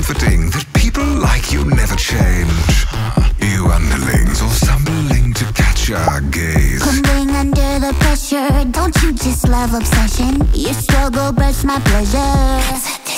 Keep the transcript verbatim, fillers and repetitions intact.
comforting that people like you never change. You underlings all stumbling to catch our gaze. Crumbling under the pressure, don't you just love obsession? Your struggle breeds my pleasure.